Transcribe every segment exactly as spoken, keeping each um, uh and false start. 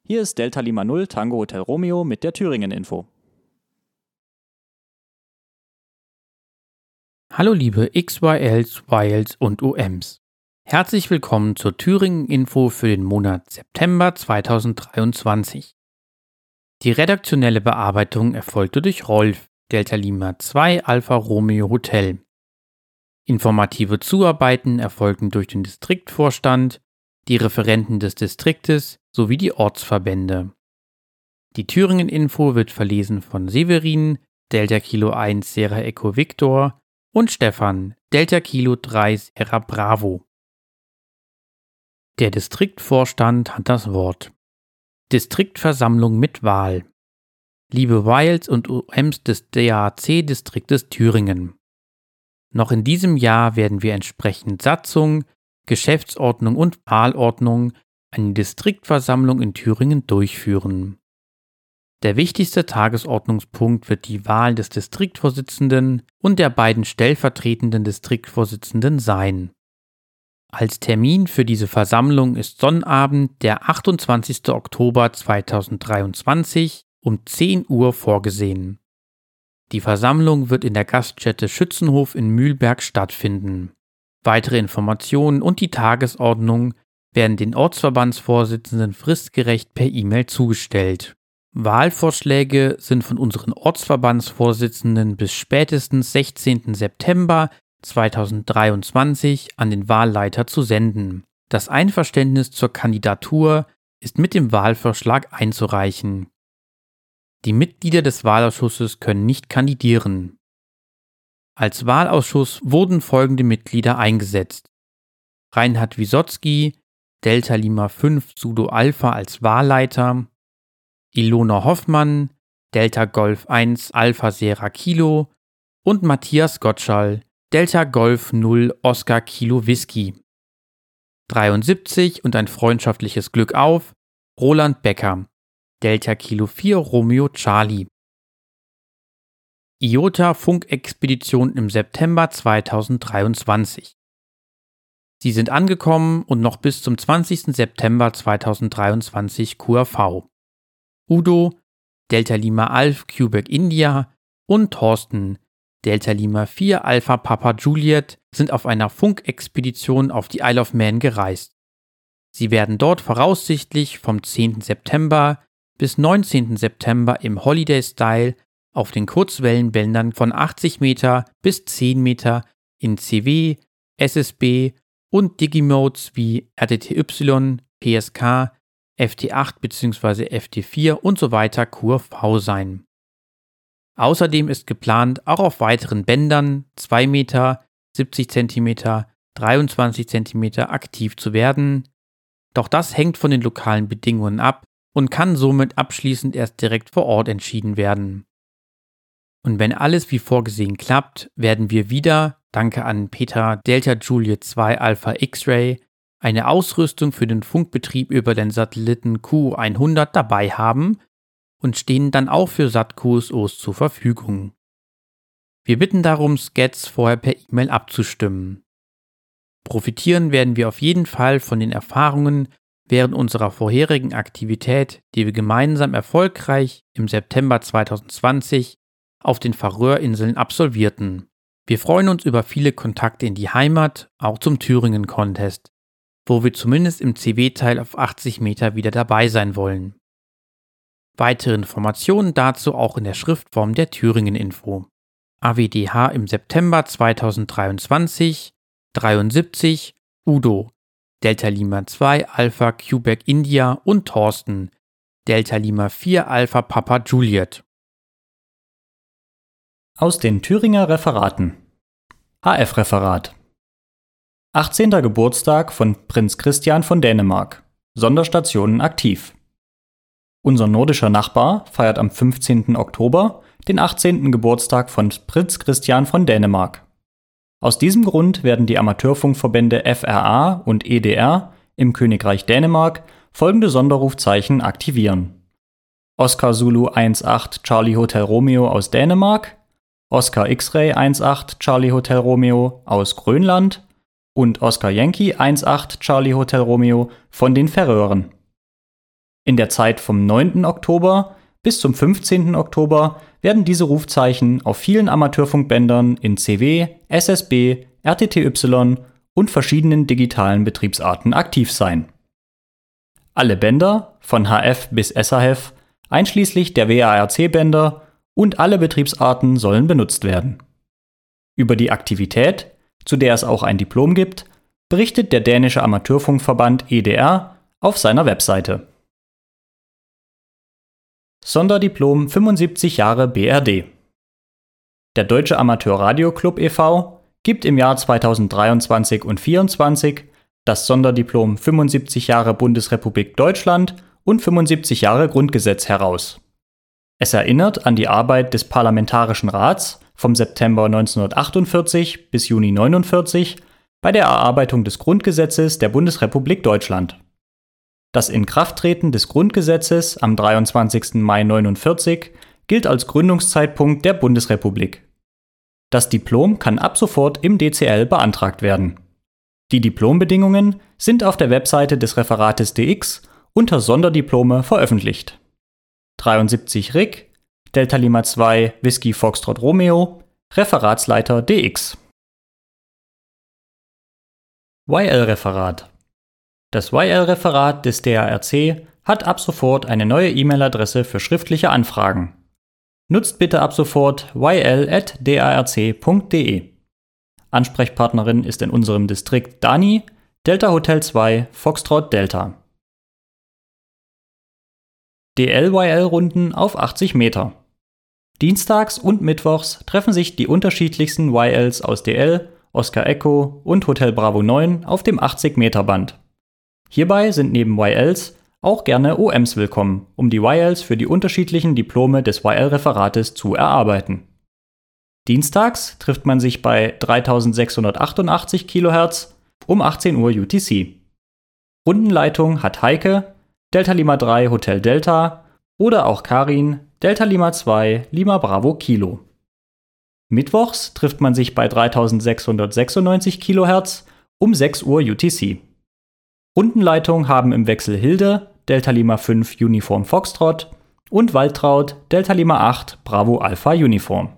Hier ist Delta Lima null Tango Hotel Romeo mit der Thüringen-Info. Hallo liebe X Y Ls, Y Ls und O Ms. Herzlich willkommen zur Thüringen-Info für den Monat September zweitausenddreiundzwanzig. Die redaktionelle Bearbeitung erfolgte durch Rolf, Delta Lima zwei Alpha Romeo Hotel. Informative Zuarbeiten erfolgten durch den Distriktvorstand, die Referenten des Distriktes sowie die Ortsverbände. Die Thüringen-Info wird verlesen von Severin, Delta Kilo eins Sierra Echo Victor und Stefan, Delta Kilo drei Sierra Bravo. Der Distriktvorstand hat das Wort. Distriktversammlung mit Wahl. Liebe Y Ls und O Ms des D A C-Distriktes Thüringen. Noch in diesem Jahr werden wir entsprechend Satzung, Geschäftsordnung und Wahlordnung eine Distriktversammlung in Thüringen durchführen. Der wichtigste Tagesordnungspunkt wird die Wahl des Distriktvorsitzenden und der beiden stellvertretenden Distriktvorsitzenden sein. Als Termin für diese Versammlung ist Sonnabend, der achtundzwanzigster Oktober zweitausenddreiundzwanzig um zehn Uhr vorgesehen. Die Versammlung wird in der Gaststätte Schützenhof in Mühlberg stattfinden. Weitere Informationen und die Tagesordnung werden den Ortsverbandsvorsitzenden fristgerecht per E-Mail zugestellt. Wahlvorschläge sind von unseren Ortsverbandsvorsitzenden bis spätestens sechzehnten September zweitausenddreiundzwanzig an den Wahlleiter zu senden. Das Einverständnis zur Kandidatur ist mit dem Wahlvorschlag einzureichen. Die Mitglieder des Wahlausschusses können nicht kandidieren. Als Wahlausschuss wurden folgende Mitglieder eingesetzt: Reinhard Wisotzki, Delta Lima fünf Sudo Alpha als Wahlleiter, Ilona Hoffmann, Delta Golf eins Alpha Sierra Kilo und Matthias Gottschall, Delta Golf null Oscar Kilo Whisky. dreiundsiebzig und ein freundschaftliches Glück auf, Roland Becker, Delta Kilo vier Romeo Charlie. I O T A Funkexpedition im September zweitausenddreiundzwanzig. Sie sind angekommen und noch bis zum zwanzigsten September zweitausenddreiundzwanzig Q R V. Udo, Delta Lima Alf Quebec India und Thorsten, Delta Lima vier Alpha Papa Juliet, sind auf einer Funkexpedition auf die Isle of Man gereist. Sie werden dort voraussichtlich vom zehnten September bis neunzehnten September im Holiday Style auf den Kurzwellenbändern von achtzig Meter bis zehn Meter in C W, S S B und Digimodes wie R T T Y, P S K, F T acht bzw. F T vier und so weiter Q R V sein. Außerdem ist geplant, auch auf weiteren Bändern zwei Meter, siebzig Zentimeter, dreiundzwanzig Zentimeter aktiv zu werden. Doch das hängt von den lokalen Bedingungen ab und kann somit abschließend erst direkt vor Ort entschieden werden. Und wenn alles wie vorgesehen klappt, werden wir wieder, danke an Peter Delta Juliet zwei Alpha X-Ray, eine Ausrüstung für den Funkbetrieb über den Satelliten Q hundert dabei haben und stehen dann auch für Sat-Q S Os zur Verfügung. Wir bitten darum, Skets vorher per E-Mail abzustimmen. Profitieren werden wir auf jeden Fall von den Erfahrungen während unserer vorherigen Aktivität, die wir gemeinsam erfolgreich im September zweitausendzwanzig auf den Färöerinseln absolvierten. Wir freuen uns über viele Kontakte in die Heimat, auch zum Thüringen-Contest, wo wir zumindest im C W-Teil auf achtzig Meter wieder dabei sein wollen. Weitere Informationen dazu auch in der Schriftform der Thüringen-Info. A W D H im September zweitausenddreiundzwanzig, dreiundsiebzig, Udo, Delta Lima zwei Alpha Quebec India und Thorsten, Delta Lima vier Alpha Papa Juliet. Aus den Thüringer Referaten. H F-Referat. achtzehnter Geburtstag von Prinz Christian von Dänemark. Sonderstationen aktiv. Unser nordischer Nachbar feiert am fünfzehnten Oktober den achtzehnten Geburtstag von Prinz Christian von Dänemark. Aus diesem Grund werden die Amateurfunkverbände F R A und E D R im Königreich Dänemark folgende Sonderrufzeichen aktivieren: Oscar Zulu eins acht Charlie Hotel Romeo aus Dänemark, Oscar X-Ray eins acht Charlie Hotel Romeo aus Grönland und Oscar Yankee eins acht Charlie Hotel Romeo von den Färöern. In der Zeit vom neunten Oktober bis zum fünfzehnten Oktober werden diese Rufzeichen auf vielen Amateurfunkbändern in C W, S S B, R T T Y und verschiedenen digitalen Betriebsarten aktiv sein. Alle Bänder, von H F bis S A F, einschließlich der W A R C-Bänder und alle Betriebsarten sollen benutzt werden. Über die Aktivität, zu der es auch ein Diplom gibt, berichtet der dänische Amateurfunkverband E D R auf seiner Webseite. Sonderdiplom fünfundsiebzig Jahre B R D. Der Deutsche Amateur-Radio-Club e V gibt im Jahr zweitausenddreiundzwanzig und vierundzwanzig das Sonderdiplom fünfundsiebzig Jahre Bundesrepublik Deutschland und fünfundsiebzig Jahre Grundgesetz heraus. Es erinnert an die Arbeit des Parlamentarischen Rats vom September neunzehnhundertachtundvierzig bis Juni neunundvierzig bei der Erarbeitung des Grundgesetzes der Bundesrepublik Deutschland. Das Inkrafttreten des Grundgesetzes am dreiundzwanzigsten Mai neunundvierzig gilt als Gründungszeitpunkt der Bundesrepublik. Das Diplom kann ab sofort im D C L beantragt werden. Die Diplombedingungen sind auf der Webseite des Referates D X unter Sonderdiplome veröffentlicht. dreiundsiebzig R I C, Delta Lima zwei Whisky Foxtrot Romeo, Referatsleiter D X. Y L-Referat. Das Y L-Referat des D A R C hat ab sofort eine neue E-Mail-Adresse für schriftliche Anfragen. Nutzt bitte ab sofort y l at d a r c punkt d e. Ansprechpartnerin ist in unserem Distrikt Dani, Delta Hotel zwei, Foxtrot Delta. D L-Y L-Runden auf achtzig Meter. Dienstags und mittwochs treffen sich die unterschiedlichsten Y Ls aus D L, Oscar Echo und Hotel Bravo neun auf dem achtzig Meter Band. Hierbei sind neben Y Ls auch gerne O Ms willkommen, um die Y Ls für die unterschiedlichen Diplome des Y L-Referates zu erarbeiten. Dienstags trifft man sich bei dreitausendsechshundertachtundachtzig Kilohertz um achtzehn Uhr U T C. Rundenleitung hat Heike, Delta Lima drei Hotel Delta oder auch Karin, Delta Lima zwei Lima Bravo Kilo. Mittwochs trifft man sich bei dreitausendsechshundertsechsundneunzig Kilohertz um sechs Uhr U T C. Rundenleitung haben im Wechsel Hilde, Delta Lima fünf Uniform Foxtrot und Waltraud, Delta Lima acht Bravo Alpha Uniform.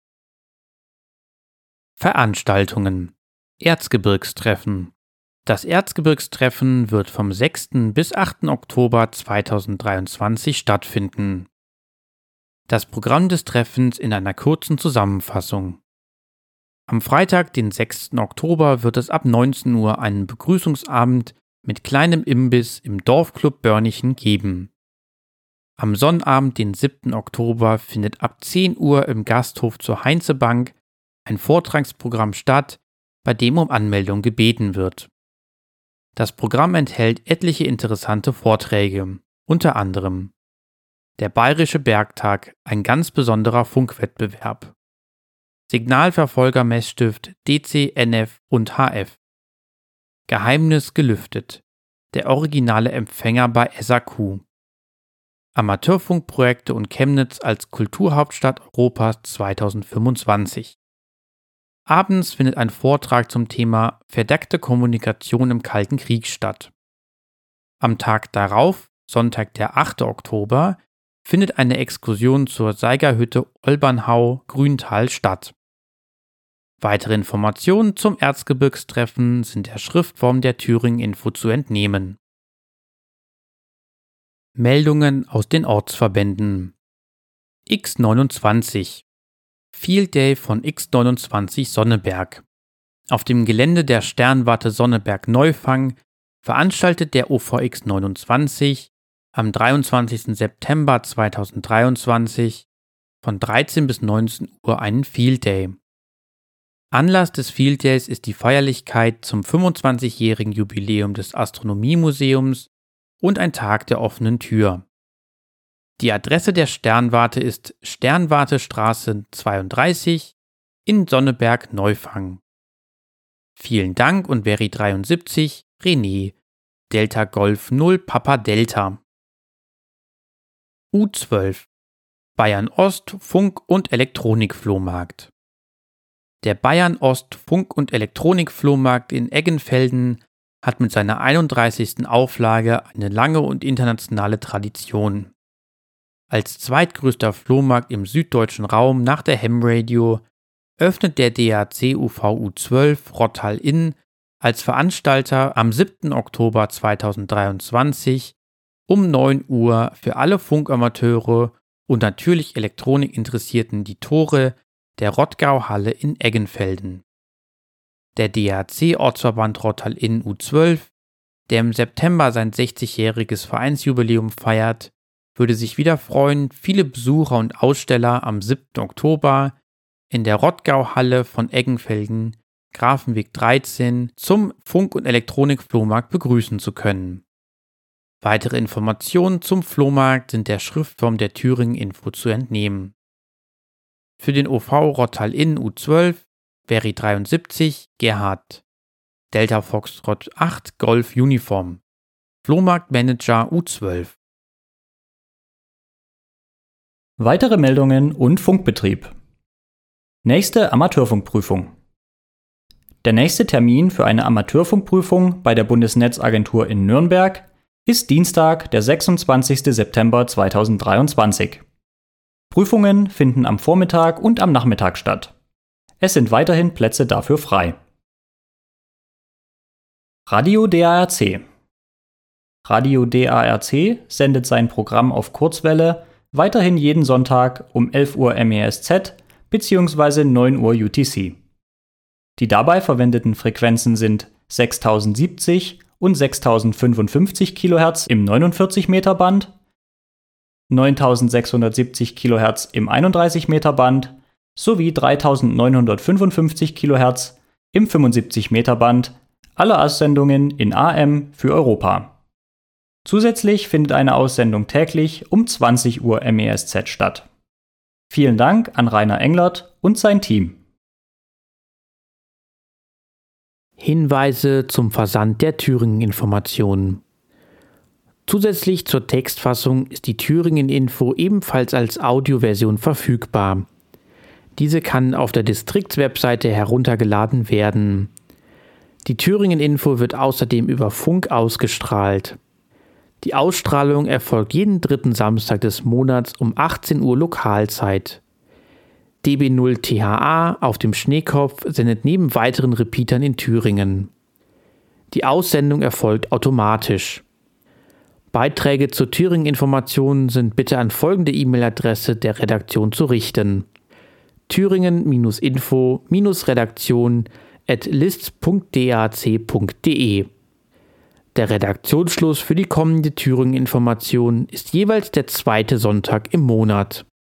Veranstaltungen. Erzgebirgstreffen. Das Erzgebirgstreffen wird vom sechsten bis achten Oktober zweitausenddreiundzwanzig stattfinden. Das Programm des Treffens in einer kurzen Zusammenfassung. Am Freitag, den sechsten Oktober, wird es ab neunzehn Uhr einen Begrüßungsabend mit kleinem Imbiss im Dorfclub Börnichen geben. Am Sonnabend, den siebten Oktober, findet ab zehn Uhr im Gasthof zur Heinzebank ein Vortragsprogramm statt, bei dem um Anmeldung gebeten wird. Das Programm enthält etliche interessante Vorträge, unter anderem der Bayerische Bergtag, ein ganz besonderer Funkwettbewerb, Signalverfolger-Messstift D C, N F und H F, Geheimnis gelüftet, der originale Empfänger bei S A Q, Amateurfunkprojekte und Chemnitz als Kulturhauptstadt Europas zweitausendfünfundzwanzig. Abends findet ein Vortrag zum Thema Verdeckte Kommunikation im Kalten Krieg statt. Am Tag darauf, Sonntag der achte Oktober, findet eine Exkursion zur Seigerhütte Olbernhau-Grüntal statt. Weitere Informationen zum Erzgebirgstreffen sind der Schriftform der Thüringen-Info zu entnehmen. Meldungen aus den Ortsverbänden. X neunundzwanzig. Field Day von X neunundzwanzig Sonneberg. Auf dem Gelände der Sternwarte Sonneberg Neufang veranstaltet der O V X neunundzwanzig am dreiundzwanzigsten September zweitausenddreiundzwanzig von dreizehn bis neunzehn Uhr einen Field Day. Anlass des Field Days ist die Feierlichkeit zum fünfundzwanzigjährigen Jubiläum des Astronomiemuseums und ein Tag der offenen Tür. Die Adresse der Sternwarte ist Sternwartestraße zweiunddreißig in Sonneberg Neufang. Vielen Dank und Berry dreiundsiebzig, René, Delta Golf null Papa Delta. U zwölf. Bayern Ost Funk- und Elektronikflohmarkt. Der Bayern Ost Funk- und Elektronikflohmarkt in Eggenfelden hat mit seiner einunddreißigsten Auflage eine lange und internationale Tradition. Als zweitgrößter Flohmarkt im süddeutschen Raum nach der Ham Radio öffnet der D A C U V U zwölf Rottal-Inn als Veranstalter am siebten Oktober zweitausenddreiundzwanzig um neun Uhr für alle Funkamateure und natürlich Elektronikinteressierten die Tore der Rottgau-Halle in Eggenfelden. Der D A C-Ortsverband Rottal-Inn U zwölf, der im September sein sechzigjähriges Vereinsjubiläum feiert, würde sich wieder freuen, viele Besucher und Aussteller am siebten Oktober in der Rottgau-Halle von Eggenfelden, Grafenweg dreizehn, zum Funk- und Elektronik-Flohmarkt begrüßen zu können. Weitere Informationen zum Flohmarkt sind der Schriftform der Thüringen-Info zu entnehmen. Für den O V Rottal-Inn U zwölf, Veri dreiundsiebzig, Gerhard. Delta Foxtrot acht, Golf Uniform. Flohmarktmanager U zwölf. Weitere Meldungen und Funkbetrieb. Nächste Amateurfunkprüfung. Der nächste Termin für eine Amateurfunkprüfung bei der Bundesnetzagentur in Nürnberg ist Dienstag, der sechsundzwanzigsten September zweitausenddreiundzwanzig. Prüfungen finden am Vormittag und am Nachmittag statt. Es sind weiterhin Plätze dafür frei. Radio D A R C. Radio D A R C sendet sein Programm auf Kurzwelle weiterhin jeden Sonntag um elf Uhr M E S Z bzw. neun Uhr U T C. Die dabei verwendeten Frequenzen sind sechstausendsiebzig und sechstausendfünfundfünfzig Kilohertz im neunundvierzig Meter Band, neuntausendsechshundertsiebzig Kilohertz im einunddreißig Meter Band sowie dreitausendneunhundertfünfundfünfzig Kilohertz im fünfundsiebzig Meter Band, alle Aussendungen in A M für Europa. Zusätzlich findet eine Aussendung täglich um zwanzig Uhr M E S Z statt. Vielen Dank an Rainer Englert und sein Team. Hinweise zum Versand der Thüringen-Informationen. Zusätzlich zur Textfassung ist die Thüringen-Info ebenfalls als Audioversion verfügbar. Diese kann auf der Distriktswebseite heruntergeladen werden. Die Thüringen-Info wird außerdem über Funk ausgestrahlt. Die Ausstrahlung erfolgt jeden dritten Samstag des Monats um achtzehn Uhr Lokalzeit. D B null T H A auf dem Schneekopf sendet neben weiteren Repeatern in Thüringen. Die Aussendung erfolgt automatisch. Beiträge zur Thüringen-Informationen sind bitte an folgende E-Mail-Adresse der Redaktion zu richten: thüringen-info-redaktion at list punkt dac punkt de. Der Redaktionsschluss für die kommende Thüringen-Information ist jeweils der zweite Sonntag im Monat.